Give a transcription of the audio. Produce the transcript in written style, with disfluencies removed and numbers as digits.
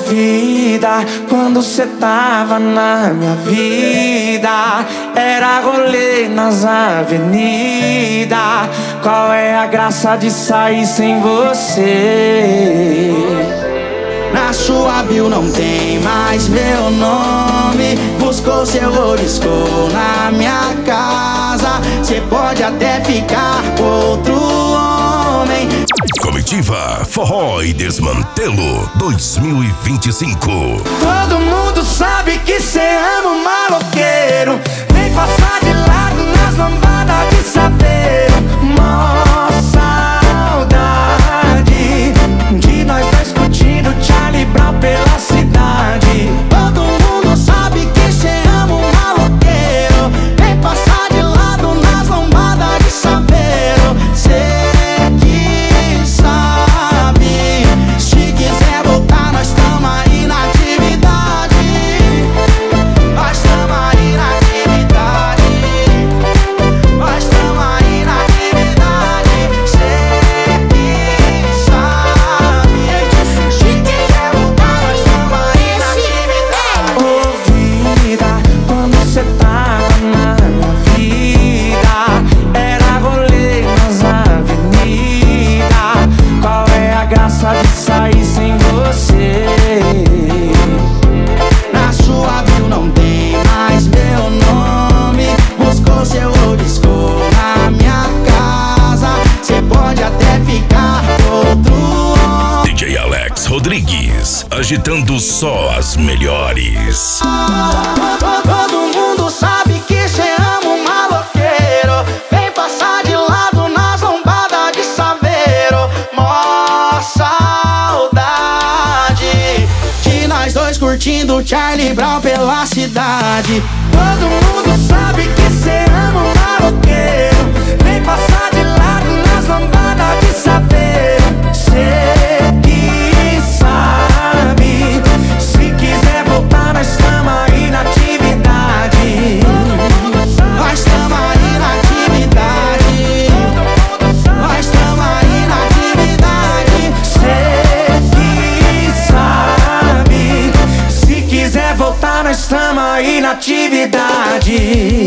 vida, quando cê tava na minha vida, era rolê nas avenidas. Qual é a graça de sair sem você? Na sua bio não tem mais meu nome. Buscou seu oliscou na minha casa. Cê pode até ficar com outro homem. Comitiva Forró e Desmantelo 2025. Todo mundo sabe que cê ama um maloqueiro. Vem passar de lado nas lambadas de saveiro. Mó saudade de nós dois curtindo Charlie Brown pela cidade. Todo mundo sabe que cê ama um maloqueiro. Vem passar de lado nas lambadas de saveiro. Cê que sabe, se quiser voltar nós tamo aí na atividade. Nós tamo aí na atividade. Nós tamo aí na atividade. Cê que sabe, se quiser voltar nós tamo aí na atividade. Ô vida, quando cê tava na minha vida, era rolê nas avenidas. Qual é a graça de sair sem você? Na sua bio não tem mais meu nome. Buscou seu oliscou na minha casa. Cê pode até ficar com outro homem. DJ Alex Rodrigues, agitando só as melhores. Todo mundo sabe que cê ama um maloqueiro. Vem passar de lado nas lombadas de saveiro. Mó saudade de nós dois curtindo Charlie Brown pela cidade. Todo mundo sabe que cê ama um maloqueiro. Vem passar de lado nas lambadas de saveiro. Cê que sabe, se quiser voltar nós tamo aí na atividade. Nós tamo aí na atividade. Nós tamo aí na atividade. Cê que sabe, se quiser voltar nós tamo aí na atividade.